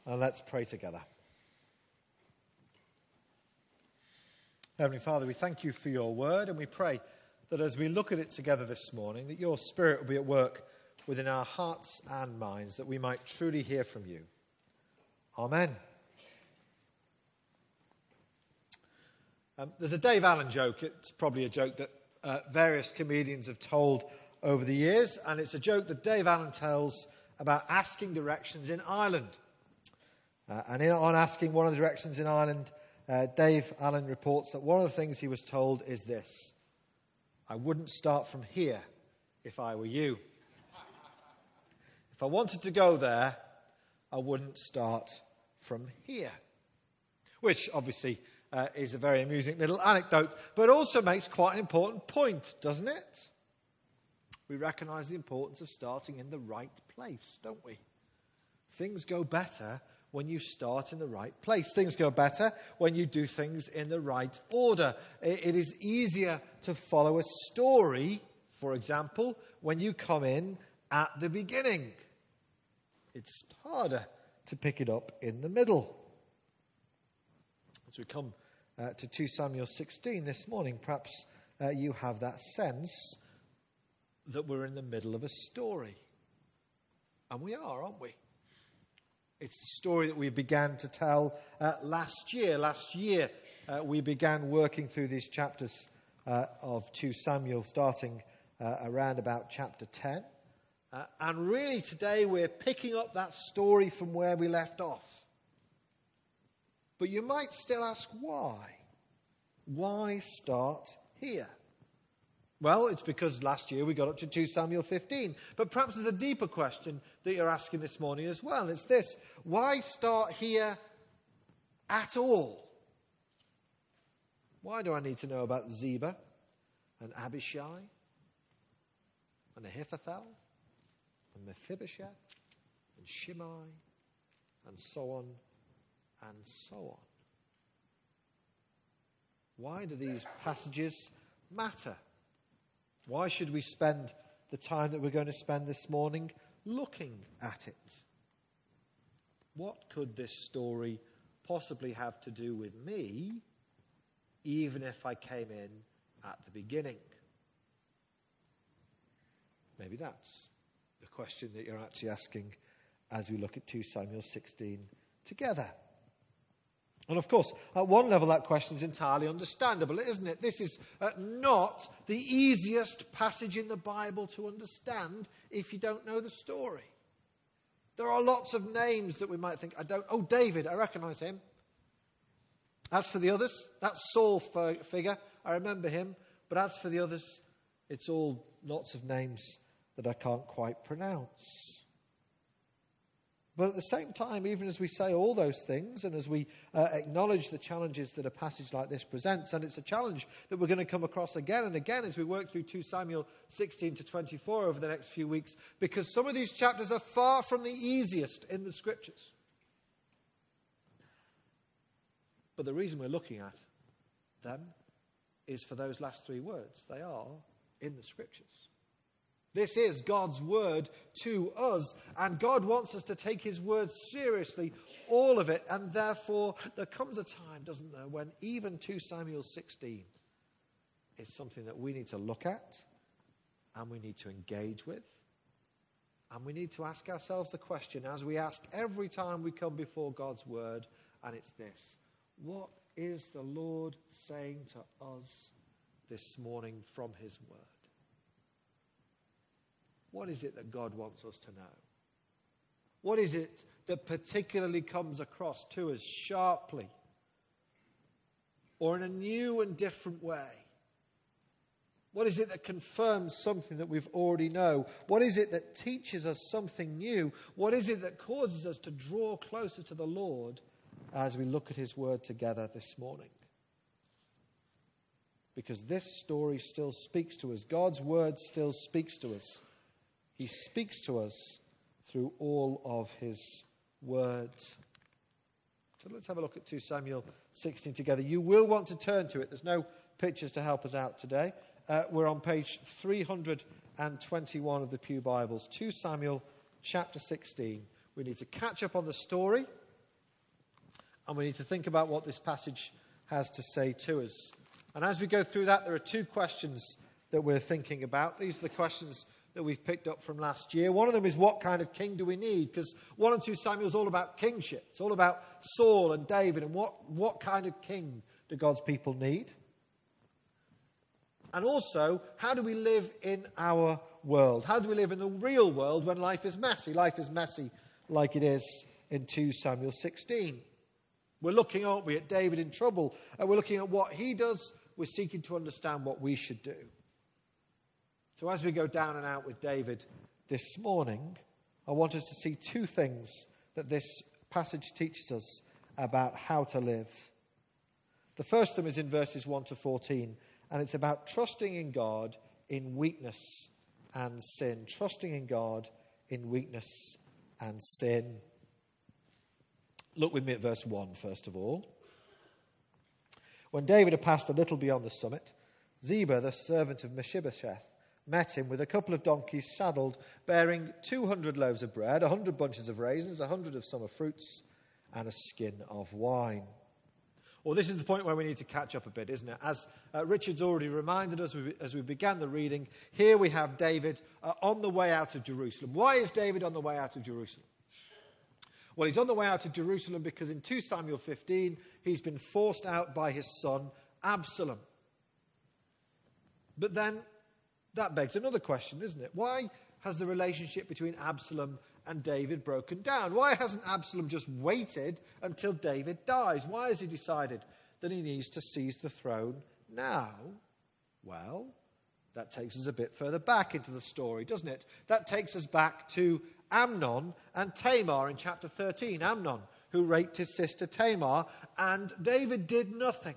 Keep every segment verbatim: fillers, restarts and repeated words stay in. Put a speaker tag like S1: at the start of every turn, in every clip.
S1: And let's pray together. Heavenly Father, we thank you for your word, and we pray that as we look at it together this morning, that your Spirit will be at work within our hearts and minds, that we might truly hear from you. Amen. Um, there's a Dave Allen joke. It's probably a joke that uh, various comedians have told over the years, and it's a joke that Dave Allen tells about asking directions in Ireland. Uh, and in, on asking one of the directions in Ireland, uh, Dave Allen reports that one of the things he was told is this: I wouldn't start from here if I were you. If I wanted to go there, I wouldn't start from here. Which obviously uh, is a very amusing little anecdote, but also makes quite an important point, doesn't it? We recognise the importance of starting in the right place, don't we? Things go better when you start in the right place. Things go better when you do things in the right order. It is easier to follow a story, for example, when you come in at the beginning. It's harder to pick it up in the middle. As we come uh, to two Samuel sixteen this morning, perhaps uh, you have that sense that we're in the middle of a story. And we are, aren't we? It's the story that we began to tell uh, last year. Last year, uh, we began working through these chapters uh, of two Samuel, starting uh, around about chapter ten. Uh, and really today we're picking up that story from where we left off. But you might still ask why. Why start here? Well, it's because last year we got up to two Samuel fifteen. But perhaps there's a deeper question that you're asking this morning as well. And it's this: why start here at all? Why do I need to know about Ziba and Abishai and Ahithophel and Mephibosheth and Shimei and so on and so on? Why do these passages matter? Why should we spend the time that we're going to spend this morning looking at it? What could this story possibly have to do with me, even if I came in at the beginning? Maybe that's the question that you're actually asking as we look at two Samuel sixteen together. And of course, at one level that question is entirely understandable, isn't it? This is uh, not the easiest passage in the Bible to understand if you don't know the story. There are lots of names that we might think, I don't, oh, David, I recognise him. As for the others, that's Saul f- figure, I remember him. But as for the others, it's all lots of names that I can't quite pronounce. But at the same time, even as we say all those things and as we uh, acknowledge the challenges that a passage like this presents, and it's a challenge that we're going to come across again and again as we work through two Samuel sixteen to twenty-four over the next few weeks, because some of these chapters are far from the easiest in the Scriptures. But the reason we're looking at them is for those last three words. They are in the Scriptures. This is God's word to us, and God wants us to take his word seriously, all of it, and therefore there comes a time, doesn't there, when even two Samuel sixteen is something that we need to look at, and we need to engage with, and we need to ask ourselves the question, as we ask every time we come before God's word, and it's this: what is the Lord saying to us this morning from his word? What is it that God wants us to know? What is it that particularly comes across to us sharply or in a new and different way? What is it that confirms something that we've already know? What is it that teaches us something new? What is it that causes us to draw closer to the Lord as we look at his word together this morning? Because this story still speaks to us. God's word still speaks to us. He speaks to us through all of his words. So let's have a look at two Samuel sixteen together. You will want to turn to it. There's no pictures to help us out today. Uh, we're on page three hundred twenty-one of the Pew Bibles. two Samuel chapter sixteen. We need to catch up on the story, And we need to think about what this passage has to say to us. And as we go through that, there are two questions that we're thinking about. These are the questions that we've picked up from last year. One of them is, what kind of king do we need? Because one and two Samuel is all about kingship. It's all about Saul and David and what, what kind of king do God's people need? And also, how do we live in our world? How do we live in the real world when life is messy? Life is messy like it is in two Samuel sixteen. We're looking, aren't we, at David in trouble, and we're looking at what he does. We're seeking to understand what we should do. So as we go down and out with David this morning, I want us to see two things that this passage teaches us about how to live. The first of them is in verses one to fourteen, and it's about trusting in God in weakness and sin. Trusting in God in weakness and sin. Look with me at verse one, first of all. When David had passed a little beyond the summit, Ziba, the servant of Mephibosheth, met him with a couple of donkeys saddled, bearing two hundred loaves of bread, a hundred bunches of raisins, a hundred of summer fruits, and a skin of wine. Well, this is the point where we need to catch up a bit, isn't it? As uh, Richard's already reminded us as we began the reading, here we have David uh, on the way out of Jerusalem. Why is David on the way out of Jerusalem? Well, he's on the way out of Jerusalem because in two Samuel fifteen, he's been forced out by his son, Absalom. But then, that begs another question, isn't it? Why has the relationship between Absalom and David broken down? Why hasn't Absalom just waited until David dies? Why has he decided that he needs to seize the throne now? Well, that takes us a bit further back into the story, doesn't it? That takes us back to Amnon and Tamar in chapter thirteen. Amnon, who raped his sister Tamar, and David did nothing.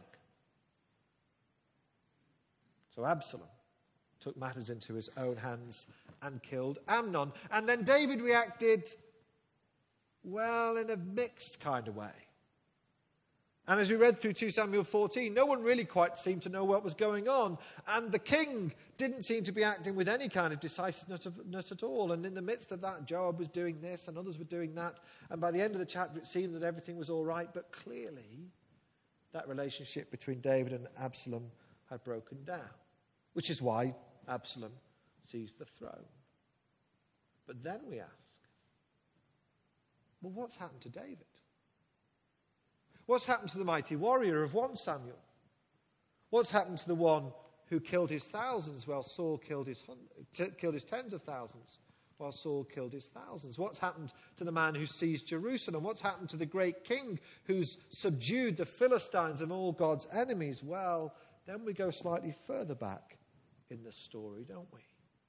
S1: So Absalom took matters into his own hands and killed Amnon. And then David reacted, well, in a mixed kind of way. And as we read through two Samuel fourteen, no one really quite seemed to know what was going on. And the king didn't seem to be acting with any kind of decisiveness at all. And in the midst of that, Joab was doing this and others were doing that. And by the end of the chapter, it seemed that everything was all right. But clearly, that relationship between David and Absalom had broken down, which is why Absalom seized the throne. But then we ask, well, what's happened to David? What's happened to the mighty warrior of First Samuel? What's happened to the one who killed his thousands while Saul killed his, t- killed his tens of thousands, while Saul killed his thousands? What's happened to the man who seized Jerusalem? What's happened to the great king who's subdued the Philistines and all God's enemies? Well, then we go slightly further back in the story, don't we?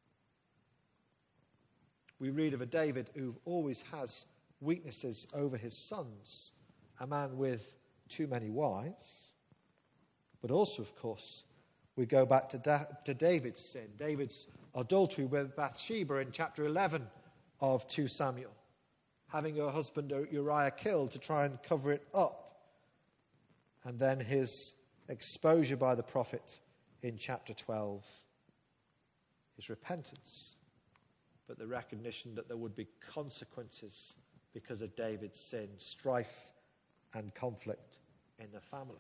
S1: We read of a David who always has weaknesses over his sons, a man with too many wives. But also, of course, we go back to, da- to David's sin, David's adultery with Bathsheba in chapter eleven of two Samuel, having her husband Uriah killed to try and cover it up. And then his exposure by the prophet in chapter twelve, his repentance, but the recognition that there would be consequences because of David's sin, strife and conflict in the family.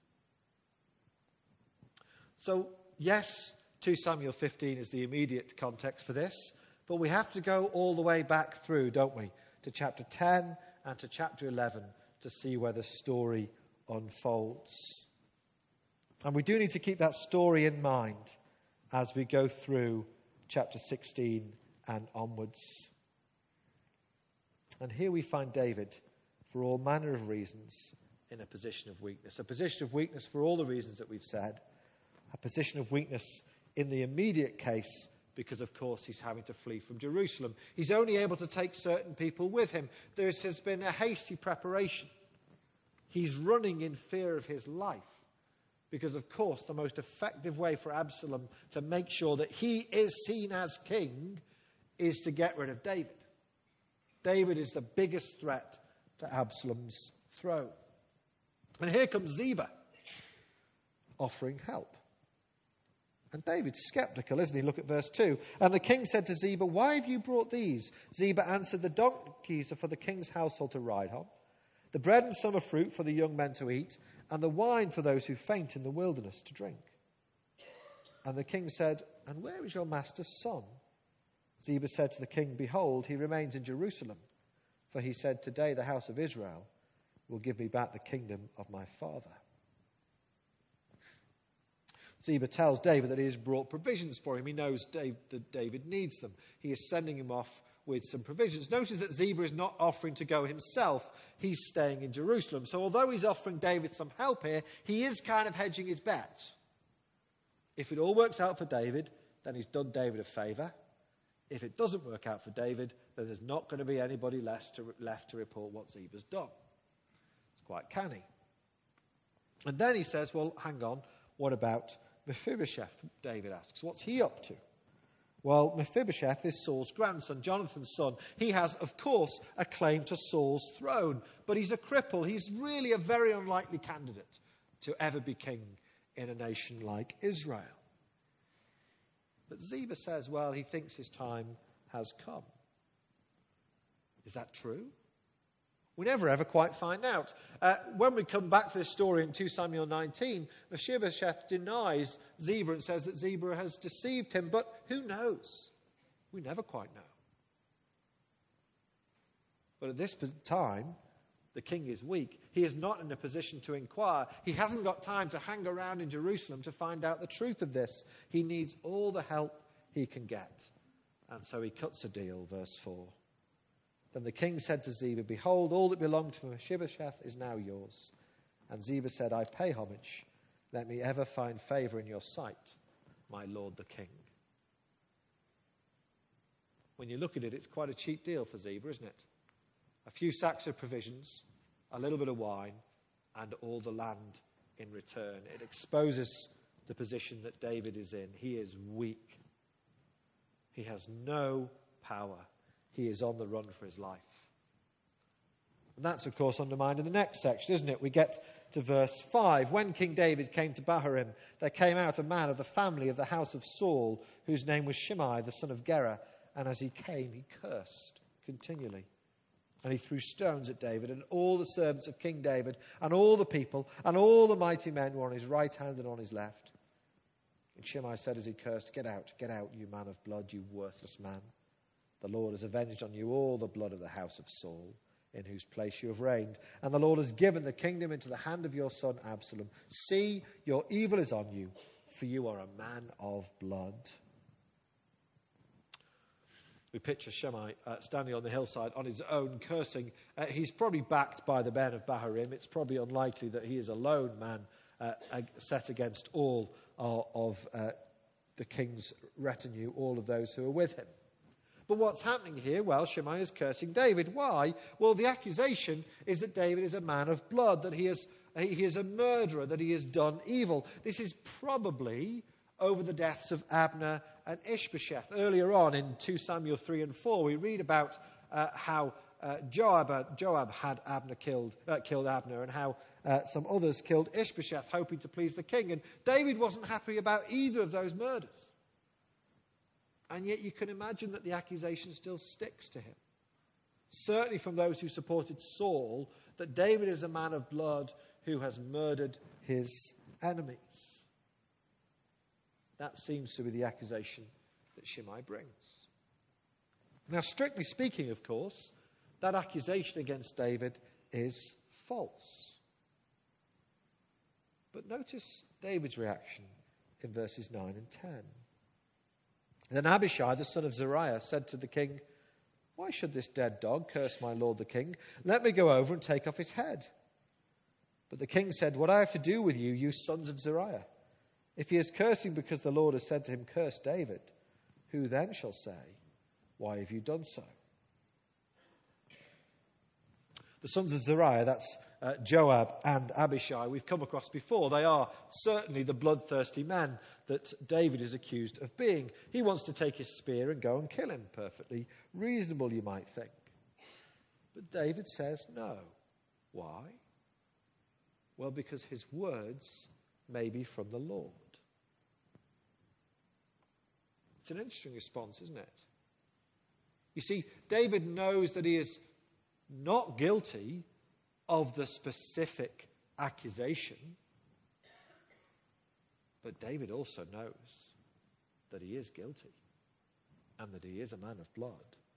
S1: So, yes, two Samuel fifteen is the immediate context for this, but we have to go all the way back through, don't we, to chapter ten and to chapter eleven to see where the story unfolds. And we do need to keep that story in mind as we go through chapter sixteen and onwards. And here we find David, for all manner of reasons, in a position of weakness. A position of weakness for all the reasons that we've said. A position of weakness in the immediate case because, of course, he's having to flee from Jerusalem. He's only able to take certain people with him. There has been a hasty preparation. He's running in fear of his life because, of course, the most effective way for Absalom to make sure that he is seen as king is to get rid of David. David is the biggest threat to Absalom's throne. And here comes Ziba offering help. And David's skeptical, isn't he? Look at verse two. And the king said to Ziba, "Why have you brought these?" Ziba answered, "The donkeys are for the king's household to ride on. the bread and summer fruit for the young men to eat, and the wine for those who faint in the wilderness to drink. And the king said, and where is your master's son? Ziba said to the king, behold, he remains in Jerusalem. For he said, today the house of Israel will give me back the kingdom of my father. Ziba tells David that he has brought provisions for him. He knows Dave, that David needs them. He is sending him off with some provisions. Notice that Ziba is not offering to go himself. He's staying in Jerusalem. So although he's offering David some help here, he is kind of hedging his bets. If it all works out for David, then he's done David a favour. If it doesn't work out for David, then there's not going to be anybody left to, left to report what Ziba's done. It's quite canny. And then he says, well, hang on, what about Mephibosheth? David asks. What's he up to? Well, Mephibosheth is Saul's grandson, Jonathan's son. He has, of course, a claim to Saul's throne, but he's a cripple. He's really a very unlikely candidate to ever be king in a nation like Israel. But Ziba says, well, he thinks his time has come. Is that true? We never ever quite find out. Uh, when we come back to this story in Second Samuel nineteen, Mephibosheth denies Ziba and says that Ziba has deceived him. But who knows? We never quite know. But at this time, the king is weak. He is not in a position to inquire. He hasn't got time to hang around in Jerusalem to find out the truth of this. He needs all the help he can get. And so he cuts a deal, verse four. Then the king said to Ziba, behold, all that belonged to Mephibosheth is now yours. And Ziba said, I pay homage. Let me ever find favour in your sight, my lord the king. When you look at it, it's quite a cheap deal for Ziba, isn't it? A few sacks of provisions, a little bit of wine, and all the land in return. It exposes the position that David is in. He is weak. He has no power. He is on the run for his life. And that's, of course, undermined in the next section, isn't it? We get to verse five. When King David came to Bahurim, there came out a man of the family of the house of Saul, whose name was Shimei, the son of Gera. And as he came, he cursed continually. And he threw stones at David and all the servants of King David and all the people and all the mighty men who were on his right hand and on his left. And Shimei said as he cursed, get out, get out, you man of blood, you worthless man. The Lord has avenged on you all the blood of the house of Saul, in whose place you have reigned. And the Lord has given the kingdom into the hand of your son Absalom. See, your evil is on you, for you are a man of blood. We picture Shimei uh, standing on the hillside on his own, cursing. Uh, he's probably backed by the men of Bahurim. It's probably unlikely that he is a lone man uh, set against all uh, of uh, the king's retinue, all of those who are with him. But what's happening here? Well, Shimei is cursing David. Why? Well, the accusation is that David is a man of blood, that he is, he is a murderer, that he has done evil. This is probably over the deaths of Abner and Ishbosheth. Earlier on in Second Samuel three and four, we read about uh, how uh, Joab, uh, Joab had Abner killed, uh, killed Abner, and how uh, some others killed Ishbosheth, hoping to please the king. And David wasn't happy about either of those murders. And yet you can imagine that the accusation still sticks to him. Certainly from those who supported Saul, that David is a man of blood who has murdered his enemies. That seems to be the accusation that Shimei brings. Now, strictly speaking, of course, that accusation against David is false. But notice David's reaction in verses nine and ten. Then Abishai, the son of Zeruiah, said to the king, why should this dead dog curse my lord the king? Let me go over and take off his head. But the king said, what I have to do with you, you sons of Zeruiah? If he is cursing because the Lord has said to him, curse David, who then shall say, why have you done so? The sons of Zeruiah, that's uh, Joab and Abishai, we've come across before. They are certainly the bloodthirsty men that David is accused of being. He wants to take his spear and go and kill him. Perfectly reasonable, you might think. But David says no. Why? Well, because his words may be from the Lord. It's an interesting response, isn't it? You see, David knows that he is not guilty of the specific accusation. But David also knows that he is guilty and that he is a man of blood.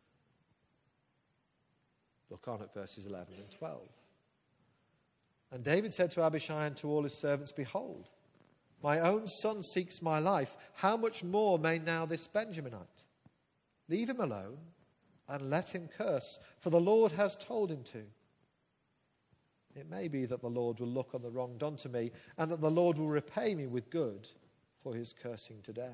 S1: Look on at verses eleven and twelve. And David said to Abishai and to all his servants, "Behold, my own son seeks my life. How much more may now this Benjaminite? Leave him alone and let him curse, for the Lord has told him to. It may be that the Lord will look on the wrong done to me, and that the Lord will repay me with good for his cursing today."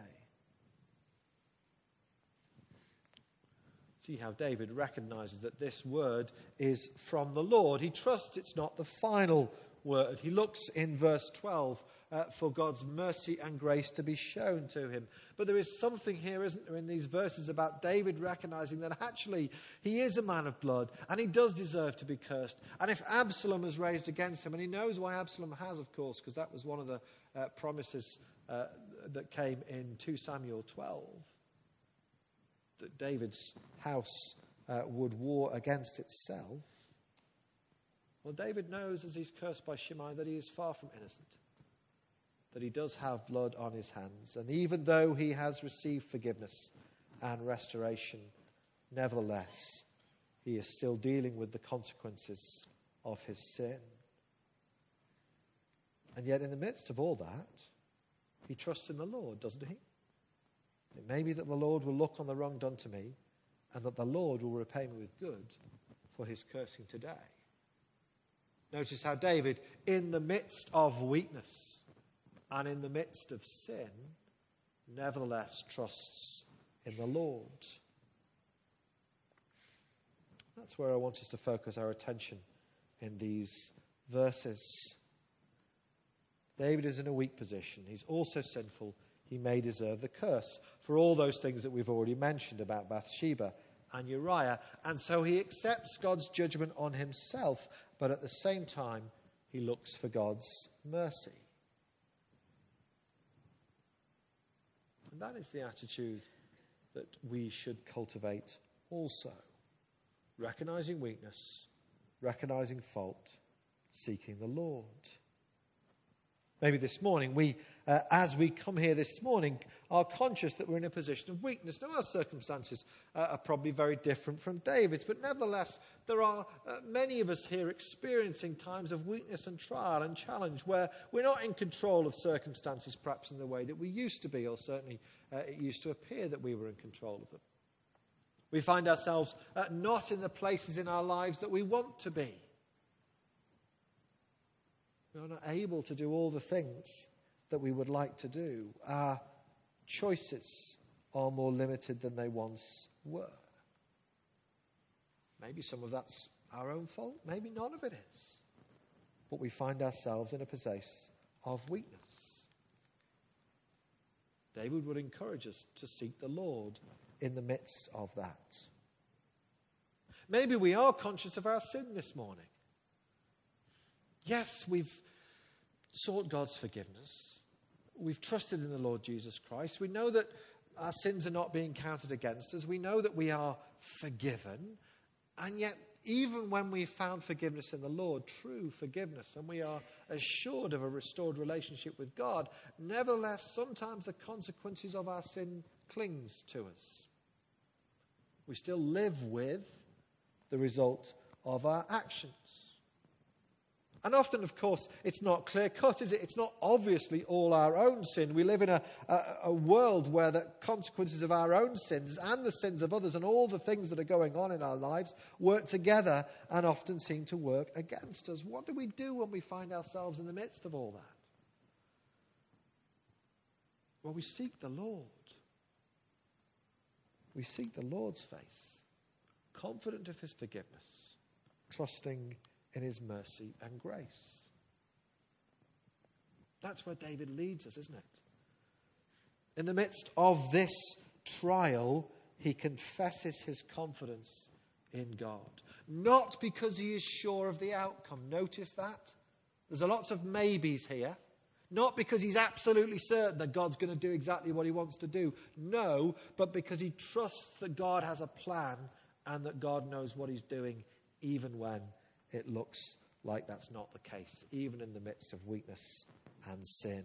S1: See how David recognizes that this word is from the Lord. He trusts it's not the final word. He looks in verse twelve uh, for God's mercy and grace to be shown to him. But there is something here, isn't there, in these verses about David recognizing that actually he is a man of blood and he does deserve to be cursed. And if Absalom has raised against him, and he knows why Absalom has, of course, because that was one of the uh, promises uh, that came in Second Samuel twelve, that David's house uh, would war against itself. Well, David knows as he's cursed by Shimei that he is far from innocent, that he does have blood on his hands. And even though he has received forgiveness and restoration, nevertheless, he is still dealing with the consequences of his sin. And yet in the midst of all that, he trusts in the Lord, doesn't he? It may be that the Lord will look on the wrong done to me, and that the Lord will repay me with good for his cursing today. Notice how David, in the midst of weakness and in the midst of sin, nevertheless trusts in the Lord. That's where I want us to focus our attention in these verses. David is in a weak position. He's also sinful. He may deserve the curse for all those things that we've already mentioned about Bathsheba and Uriah. And so he accepts God's judgment on himself, but at the same time, he looks for God's mercy. And that is the attitude that we should cultivate also. Recognizing weakness, recognizing fault, seeking the Lord. Maybe this morning, we, uh, as we come here this morning, are conscious that we're in a position of weakness. Now, our circumstances uh, are probably very different from David's, but nevertheless, there are uh, many of us here experiencing times of weakness and trial and challenge where we're not in control of circumstances perhaps in the way that we used to be, or certainly uh, it used to appear that we were in control of them. We find ourselves uh, not in the places in our lives that we want to be. We're not able to do all the things that we would like to do. Our choices are more limited than they once were. Maybe some of that's our own fault. Maybe none of it is. But we find ourselves in a place of weakness. David would encourage us to seek the Lord in the midst of that. Maybe we are conscious of our sin this morning. Yes, we've sought God's forgiveness. We've trusted in the Lord Jesus Christ. We know that our sins are not being counted against us. We know that we are forgiven. And yet, even when we've found forgiveness in the Lord, true forgiveness, and we are assured of a restored relationship with God, nevertheless, sometimes the consequences of our sin clings to us. We still live with the result of our actions. And often, of course, it's not clear-cut, is it? It's not obviously all our own sin. We live in a, a, a world where the consequences of our own sins and the sins of others and all the things that are going on in our lives work together and often seem to work against us. What do we do when we find ourselves in the midst of all that? Well, we seek the Lord. We seek the Lord's face, confident of his forgiveness, trusting in his mercy and grace. That's where David leads us, isn't it? In the midst of this trial, he confesses his confidence in God. Not because he is sure of the outcome. Notice that. There's a lots of maybes here. Not because he's absolutely certain that God's going to do exactly what he wants to do. No, but because he trusts that God has a plan and that God knows what he's doing even when it looks like that's not the case, even in the midst of weakness and sin.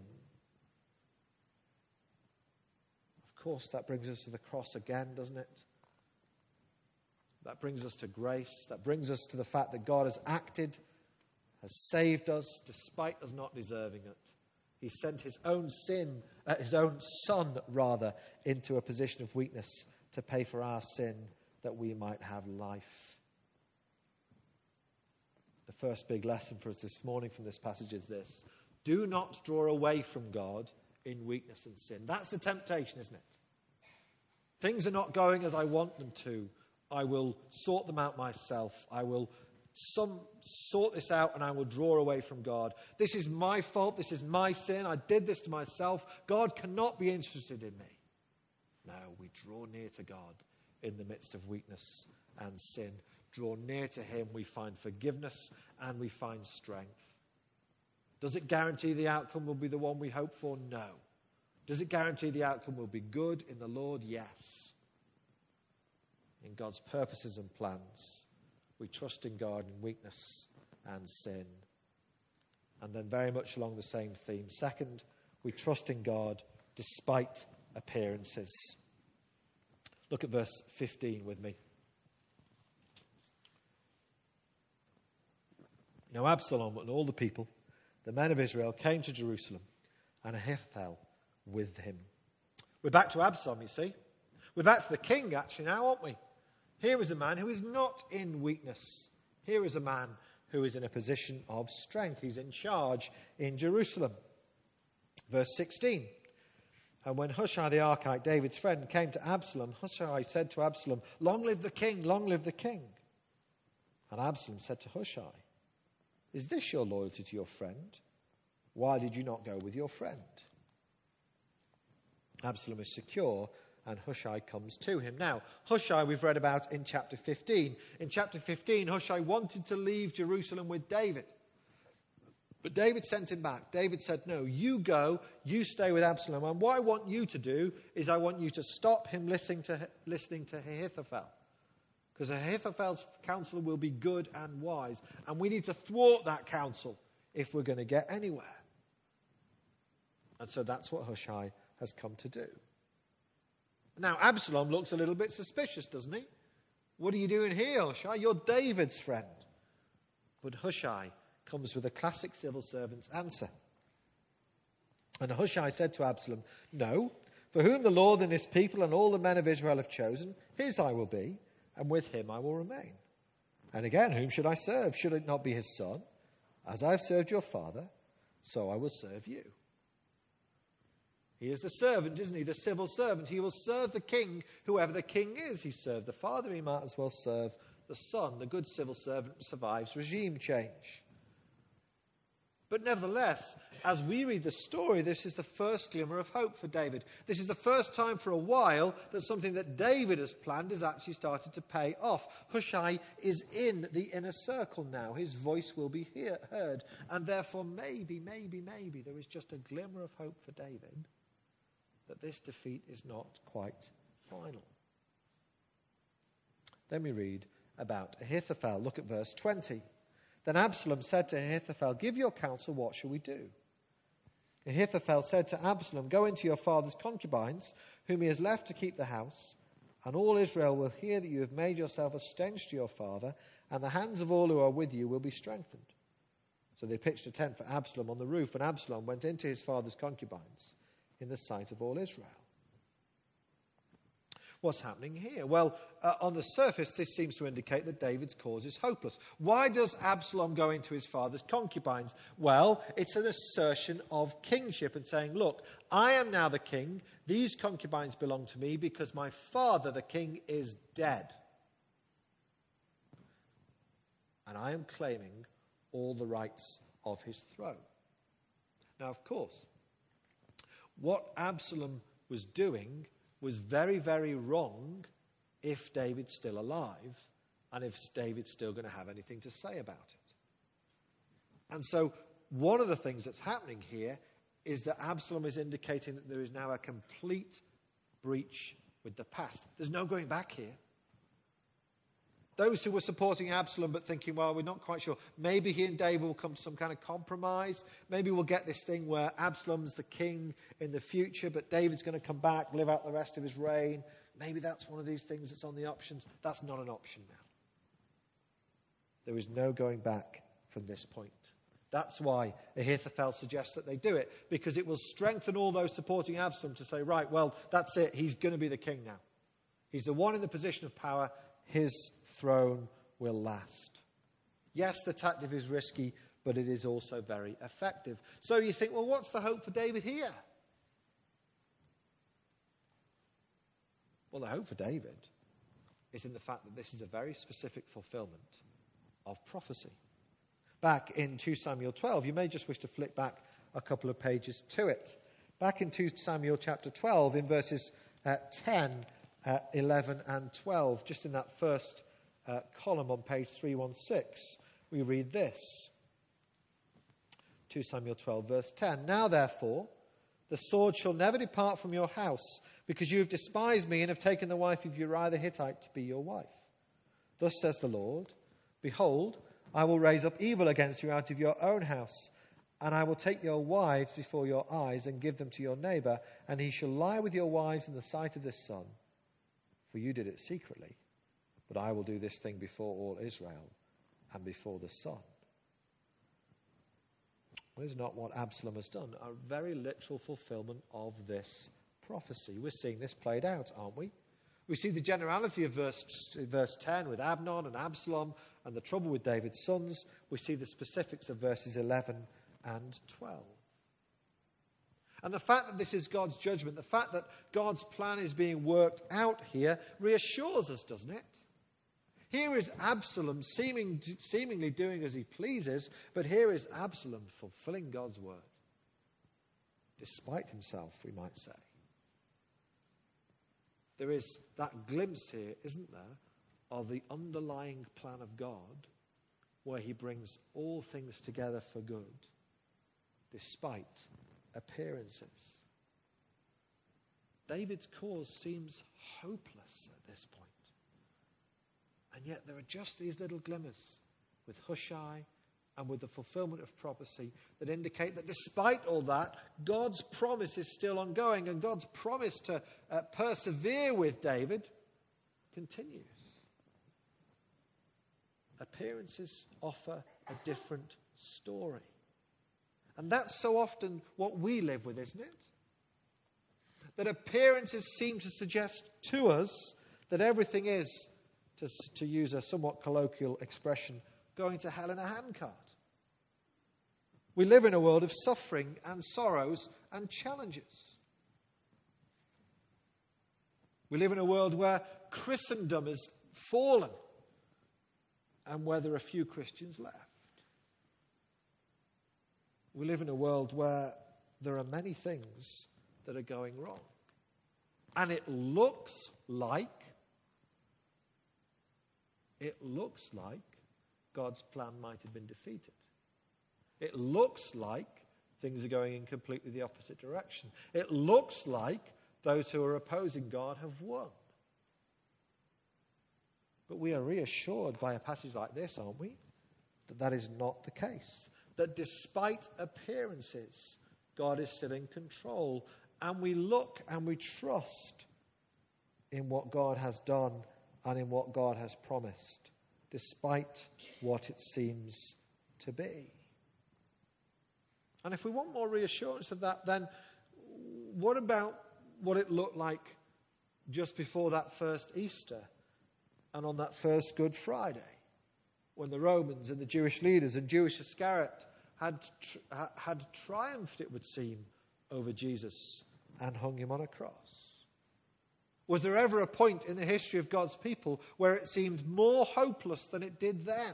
S1: Of course, that brings us to the cross again, doesn't it? That brings us to grace. That brings us to the fact that God has acted, has saved us, despite us not deserving it. He sent his own sin, uh, his own son, rather, into a position of weakness to pay for our sin that we might have life. The first big lesson for us this morning from this passage is this: do not draw away from God in weakness and sin. That's the temptation, isn't it? Things are not going as I want them to. I will sort them out myself. I will some sort this out and I will draw away from God. This is my fault. This is my sin. I did this to myself. God cannot be interested in me. No, we draw near to God in the midst of weakness and sin. Draw near to him, we find forgiveness and we find strength. Does it guarantee the outcome will be the one we hope for? No. Does it guarantee the outcome will be good in the Lord? Yes. In God's purposes and plans, we trust in God in weakness and sin. And then very much along the same theme. Second, we trust in God despite appearances. Look at verse fifteen with me. Now Absalom and all the people, the men of Israel, came to Jerusalem, and Ahithophel with him. We're back to Absalom, you see. We're back to the king, actually, now, aren't we? Here is a man who is not in weakness. Here is a man who is in a position of strength. He's in charge in Jerusalem. Verse sixteen. And when Hushai the Archite, David's friend, came to Absalom, Hushai said to Absalom, "Long live the king, long live the king." And Absalom said to Hushai, "Is this your loyalty to your friend? Why did you not go with your friend?" Absalom is secure, and Hushai comes to him. Now, Hushai we've read about in chapter fifteen. In chapter fifteen, Hushai wanted to leave Jerusalem with David. But David sent him back. David said, "No, you go, you stay with Absalom. And what I want you to do is I want you to stop him listening to, listening to Ahithophel. Because Ahithophel's counsel will be good and wise. And we need to thwart that counsel if we're going to get anywhere." And so that's what Hushai has come to do. Now, Absalom looks a little bit suspicious, doesn't he? "What are you doing here, Hushai? You're David's friend." But Hushai comes with a classic civil servant's answer. And Hushai said to Absalom, "No, for whom the Lord and his people and all the men of Israel have chosen, his I will be, and with him I will remain. And again, whom should I serve? Should it not be his son? As I have served your father, so I will serve you." He is the servant, isn't he? The civil servant. He will serve the king, whoever the king is. He served the father, he might as well serve the son. The good civil servant survives regime change. But nevertheless, as we read the story, this is the first glimmer of hope for David. This is the first time for a while that something that David has planned has actually started to pay off. Hushai is in the inner circle now. His voice will be hear, heard. And therefore, maybe, maybe, maybe there is just a glimmer of hope for David that this defeat is not quite final. Then we read about Ahithophel. Look at verse twenty. Then Absalom said to Ahithophel, "Give your counsel, what shall we do?" Ahithophel said to Absalom, "Go into your father's concubines, whom he has left to keep the house, and all Israel will hear that you have made yourself a stench to your father, and the hands of all who are with you will be strengthened." So they pitched a tent for Absalom on the roof, and Absalom went into his father's concubines in the sight of all Israel. What's happening here? Well, uh, on the surface, this seems to indicate that David's cause is hopeless. Why does Absalom go into his father's concubines? Well, it's an assertion of kingship and saying, "Look, I am now the king. These concubines belong to me because my father, the king, is dead. And I am claiming all the rights of his throne." Now, of course, what Absalom was doing was very, very wrong if David's still alive and if David's still going to have anything to say about it. And so one of the things that's happening here is that Absalom is indicating that there is now a complete breach with the past. There's no going back here. those who were supporting Absalom but thinking, well, we're not quite sure. Maybe he and David will come to some kind of compromise. Maybe we'll get this thing where Absalom's the king in the future, but David's going to come back, live out the rest of his reign. Maybe that's one of these things that's on the options. That's not an option now. There is no going back from this point. That's why Ahithophel suggests that they do it, because it will strengthen all those supporting Absalom to say, right, well, that's it. He's going to be the king now. He's the one in the position of power. His throne will last. Yes, the tactic is risky, but it is also very effective. So you think, well, what's the hope for David here? Well, the hope for David is in the fact that this is a very specific fulfillment of prophecy. Back in Second Samuel twelve, you may just wish to flip back a couple of pages to it. Back in Second Samuel chapter twelve, in verses uh, ten, uh, eleven and twelve, just in that first uh, column on page three sixteen, we read this. Second Samuel twelve, verse ten. Now therefore, the sword shall never depart from your house, because you have despised me and have taken the wife of Uriah the Hittite to be your wife. Thus says the Lord, behold, I will raise up evil against you out of your own house, and I will take your wives before your eyes and give them to your neighbor, and he shall lie with your wives in the sight of this sun. For you did it secretly, but I will do this thing before all Israel and before the sun. Well, it's not what Absalom has done. A very literal fulfillment of this prophecy. We're seeing this played out, aren't we? We see the generality of verse, verse ten with Amnon and Absalom and the trouble with David's sons. We see the specifics of verses eleven and twelve. And the fact that this is God's judgment, the fact that God's plan is being worked out here, reassures us, doesn't it? Here is Absalom seeming, seemingly doing as he pleases, but here is Absalom fulfilling God's word. Despite himself, we might say. There is that glimpse here, isn't there, of the underlying plan of God, where he brings all things together for good, despite appearances. David's cause seems hopeless at this point. And yet there are just these little glimmers with Hushai and with the fulfillment of prophecy that indicate that despite all that, God's promise is still ongoing, and God's promise to uh, persevere with David continues. Appearances offer a different story. And that's so often what we live with, isn't it? That appearances seem to suggest to us that everything is, to, to use a somewhat colloquial expression, going to hell in a handcart. We live in a world of suffering and sorrows and challenges. We live in a world where Christendom has fallen and where there are few Christians left. We live in a world where there are many things that are going wrong. And it looks like, it looks like God's plan might have been defeated. It looks like things are going in completely the opposite direction. It looks like those who are opposing God have won. But we are reassured by a passage like this, aren't we? That that is not the case. That despite appearances, God is still in control. And we look and we trust in what God has done and in what God has promised, despite what it seems to be. And if we want more reassurance of that, then what about what it looked like just before that first Easter and on that first Good Friday, when the Romans and the Jewish leaders and Jewish Iscariot had, had triumphed, it would seem, over Jesus and hung him on a cross? Was there ever a point in the history of God's people where it seemed more hopeless than it did then?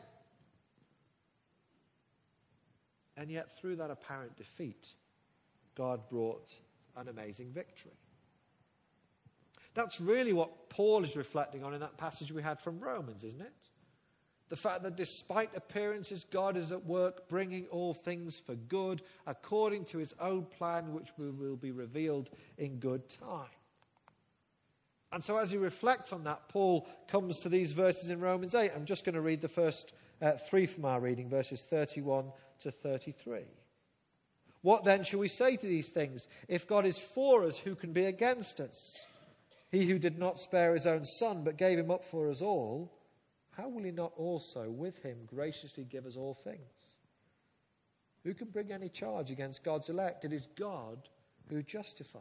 S1: And yet, through that apparent defeat, God brought an amazing victory. That's really what Paul is reflecting on in that passage we had from Romans, isn't it? The fact that despite appearances, God is at work bringing all things for good according to his own plan, which will be revealed in good time. And so as he reflects on that, Paul comes to these verses in Romans eight. I'm just going to read the first uh, three from our reading, verses thirty-one to thirty-three. What then shall we say to these things? If God is for us, who can be against us? He who did not spare his own son, but gave him up for us all, how will he not also with him graciously give us all things? Who can bring any charge against God's elect? It is God who justifies.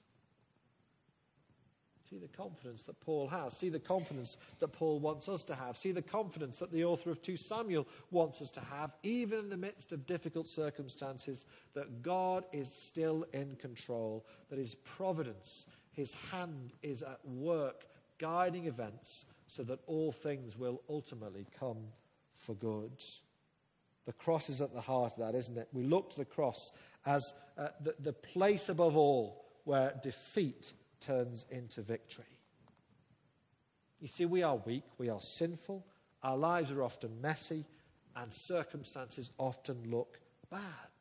S1: See the confidence that Paul has. See the confidence that Paul wants us to have. See the confidence that the author of Second Samuel wants us to have, even in the midst of difficult circumstances, that God is still in control, that his providence, his hand is at work, guiding events so that all things will ultimately come for good. The cross is at the heart of that, isn't it? We look to the cross as uh, the, the place above all where defeat turns into victory. You see, we are weak, we are sinful, our lives are often messy, and circumstances often look bad.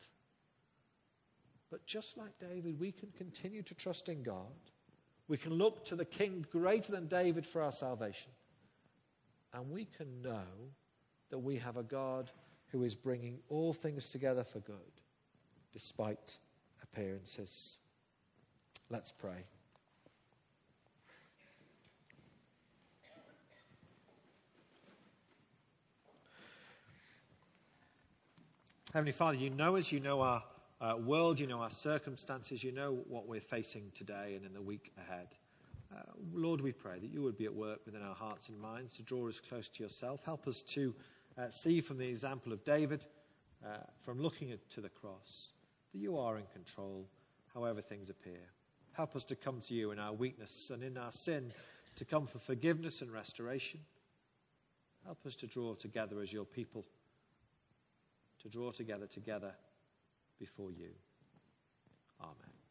S1: But just like David, we can continue to trust in God. We can look to the King greater than David for our salvation. And we can know that we have a God who is bringing all things together for good, despite appearances. Let's pray. Heavenly Father, you know us, you know our uh, world, you know our circumstances, you know what we're facing today and in the week ahead. Uh, Lord, we pray that you would be at work within our hearts and minds to draw us close to yourself. Help us to uh, see from the example of David, uh, from looking at, to the cross, that you are in control, however things appear. Help us to come to you in our weakness and in our sin, to come for forgiveness and restoration. Help us to draw together as your people, to draw together together before you. Amen.